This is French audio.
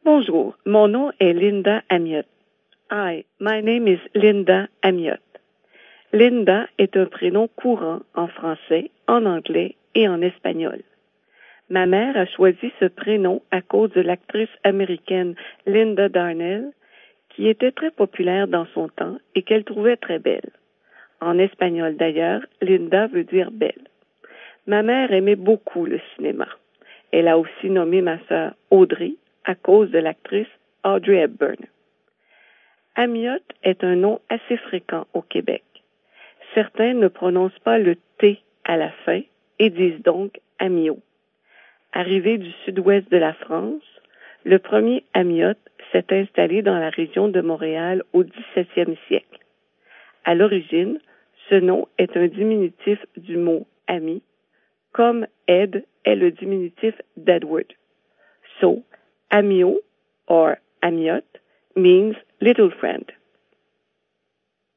Bonjour, mon nom est Linda Amiot. Hi, my name is Linda Amiot. Linda est un prénom courant en français, en anglais et en espagnol. Ma mère a choisi ce prénom à cause de l'actrice américaine Linda Darnell, qui était très populaire dans son temps et qu'elle trouvait très belle. En espagnol d'ailleurs, Linda veut dire belle. Ma mère aimait beaucoup le cinéma. Elle a aussi nommé ma sœur Audrey à cause de l'actrice Audrey Hepburn. Amiot est un nom assez fréquent au Québec. Certains ne prononcent pas le T à la fin et disent donc Amiot. Arrivé du sud-ouest de la France, le premier Amiot s'est installé dans la région de Montréal au XVIIe siècle. À l'origine, ce nom est un diminutif du mot ami, comme Ed est le diminutif d'Edward. So, Amiot or Amiot means little friend.